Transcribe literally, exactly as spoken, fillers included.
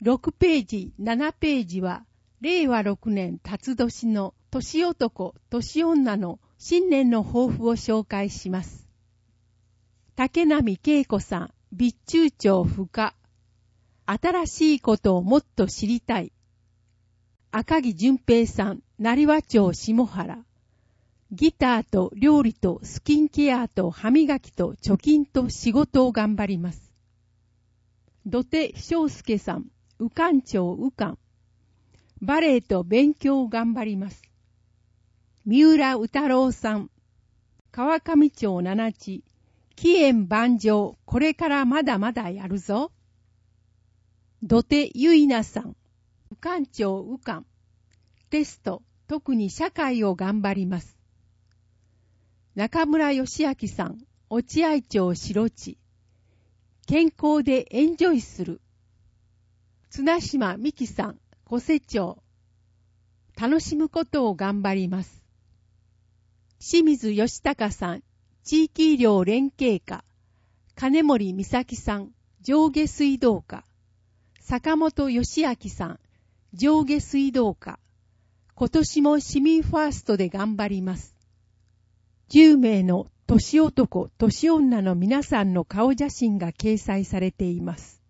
ろくページ、ななページは、れいわろくねん辰年の年男、年女の新年の抱負を紹介します。竹波恵子さん、備中町府下。新しいことをもっと知りたい。赤木淳平さん、成羽町下原。ギターと料理とスキンケアと歯磨きと貯金と仕事を頑張ります。土手翔介さん、宇官町宇官。バレエと勉強を頑張ります。三浦宇太郎さん、川上町七地。奇縁万丈、これからまだまだやるぞ。土手ゆいなさん、宇官町宇官。テスト、特に社会を頑張ります。中村義明さん、落合町白地。健康でエンジョイする。綱島美希さん、小瀬町。楽しむことを頑張ります。清水義隆さん、地域医療連携課。金森美咲さん、上下水道課。坂本義明さん、上下水道課。今年も市民ファーストで頑張ります。じゅうめいの年男、年女の皆さんの顔写真が掲載されています。